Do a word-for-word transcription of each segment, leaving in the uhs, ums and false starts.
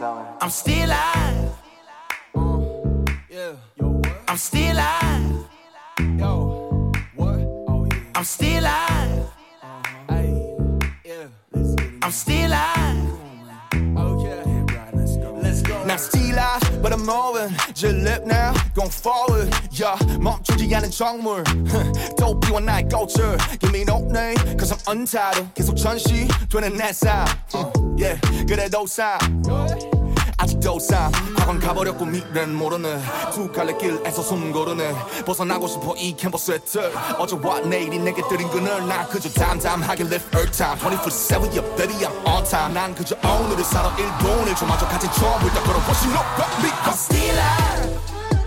I'm still alive. Uh, yeah. Yo, what? I'm still alive. Yo, what? Oh, yeah. I'm still alive. Uh-huh. Hey, yeah. Let's get it. I'm still alive. Okay. Yeah, right, let's go. Let's go. Now I'm still alive, but I'm moving. Just live now, going forward. Yeah, 멈추지 않은 정물. 도피와 나의 culture. Give me no name, cause I'm untitled. 계속 전시되는 내 삶. Uh, yeah, 그래도 삶. 아직도 삶 과거는 가버렸고 미래는 모르네 두 갈래 길에서 숨 고르네 벗어나고 싶어 이 캔버스의 틀 어제와 내일이 내게 들인 그늘 난 그저 담담하게 live earth time twenty-four seven yeah baby I'm on time 난 그저 오늘을 살아 일 분 일 초마저 가진 처음을 다 걸어보시 no me I'm still alive.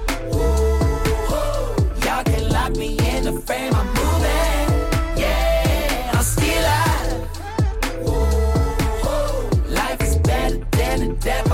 Y'all can lock me in the frame I'm moving. Yeah, I'm still alive. Life is better than the death.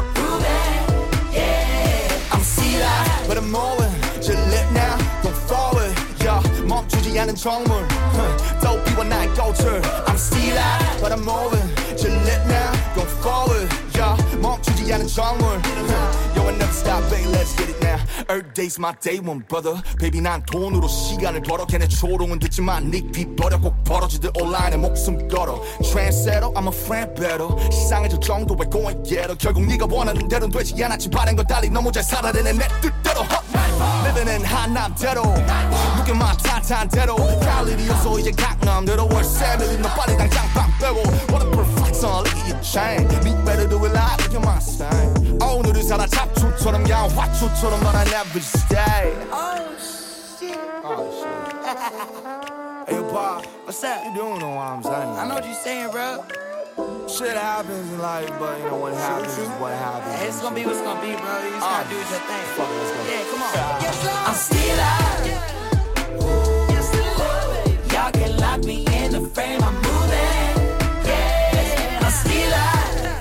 But I'm moving, just live now, don't forward. Yeah, 멈추지 않은 정물. 도피와 나의 culture. I'm still alive, but I'm moving, just live now, don't forward. Yeah, 멈추지 않은 정물. Yo, I never stop, baby, let's get it now. Earth day's my day one, brother. Baby, 난 돈으로 시간을 벌어. 걔네 조롱은 듣지만 닉비 버려. 꼭 벌어지들 온라인에 목숨 걸어. Trendsetter, I'm a friend better. 시상의 저 정도에 go and get her. 결국 네가 원하는 대로는 되지 않았지. 바른 건 달리 너무 잘 살아내는 내 뜻대로. Living in 한남대로. 무게만 탄탄 대로. 갈 일이 없어 이제 강남대로. 월세 밀린 너 빨리 당장 방 빼고. What a perfect song, look at your chain. Me better do it live, look at my style. 오늘을 살아 잡초처럼 야 화초처럼 넌 I never stay. Oh shit. Oh shit. Hey Pop, what's up? You don't know what I'm saying. I know what you're saying, bro. Shit happens in life, but you know what happens is what happens. Hey, it's gonna be what's gonna be, bro. You just gotta do your thing. Fuck it, let's go. Yeah, come on. Yes, I'm still alive. Yes, y'all can lock me in the frame I'm moving. Yeah, I'm still alive.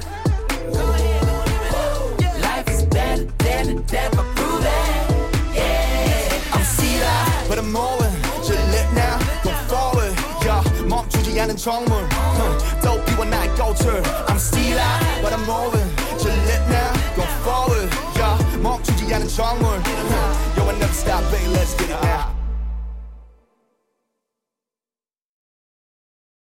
Life is better than the death I'm proving. Yeah, I'm still alive. But I'm moving, just live now, don't forward. Yeah, 멈추지 않은 정물. 도피와 나의 culture. I'm still alive, but I'm moving, just live now, don't forward. Yeah, 멈추지 않은 정물. Yo, I never stop, baby, let's get it now.